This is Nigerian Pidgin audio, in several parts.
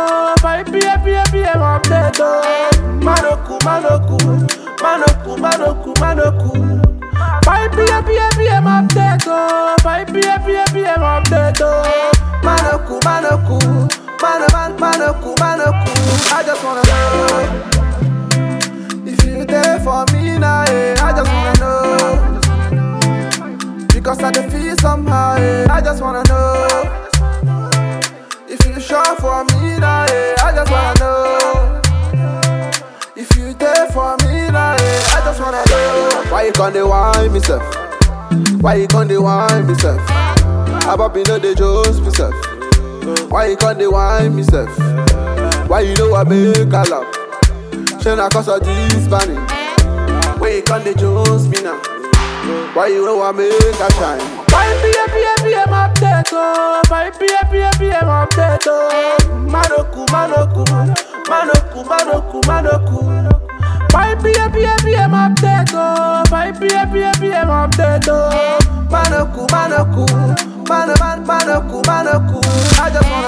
Five PM update, Manoku, Manoku, Manoku, Manoku, Manoku. 5 PM update, 5 PM update, Manoku, Manoku, Manoku, Manoku. I just wanna know if you there for me now, I just wanna know. Because I dey feel somehow, I just wanna know if you sure for me now, I just wanna know if you there for me now, I just wanna know. Why you gonna whine me self? Why you gonna whine me self? I been know they just me self. Why you gonna whine me self? Why you know I make a lap? Shame I cause of this banning. Why you gonna just me now? Why you know I make a shine? 5 PM update, 5 PM update, Manoku, Manoku, Manoku, Manoku, Manoku. 5 PM update, 5 PM update, Manoku, Manoku, Manoku, Manoku. I just wanna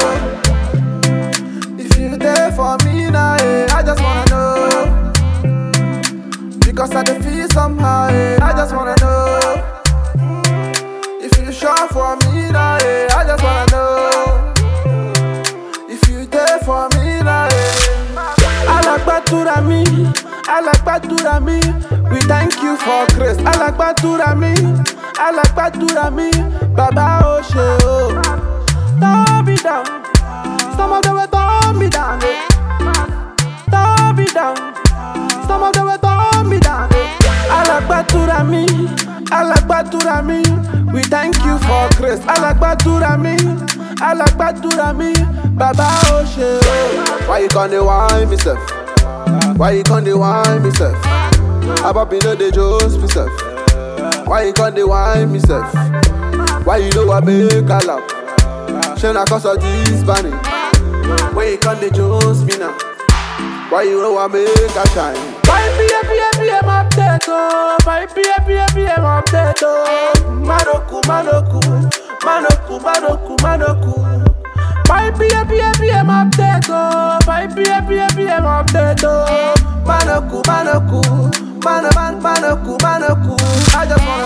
know if you there for me now, I just wanna know. Because I dey feel somehow, I just wanna know if you sure for me now, I just wanna know if you there for me now. Alagbaturami, Alagbaturami, we thank you for grace. Alagbaturami, Alagbaturami, Baba Oshe, turn me down. Some of them will turn me down, turn me down. Some of them will turn me down. Alagbaturami, Alagbaturami, we thank you for grace. Alagbaturami, Alagbaturami, Baba Oshe. Why you gonna whine me self? Why you gonna whine me self? I been know they just me self. Why you gonna whine me self? Why you know I make a lap? Shame I cause of this banning. Why you gonna just me now? Why you know I make a shine? 5 PM update, 5 PM update, Manoku, Manoku, Manoku, Manoku, Manoku. 5 PM update, 5 PM update, Manoku, Manoku, Manoku, Manoku. I just wanna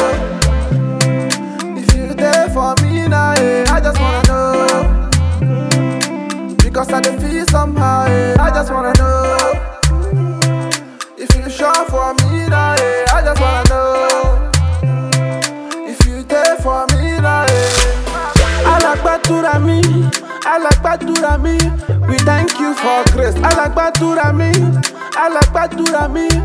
know if you there for me now, I just wanna know. Because I dey feel somehow, I just wanna know if you sure for me now, I just wanna know if you there for me now. Alagbaturami, Alagbaturami, we thank you for grace. Alagbaturami, Alagbaturami,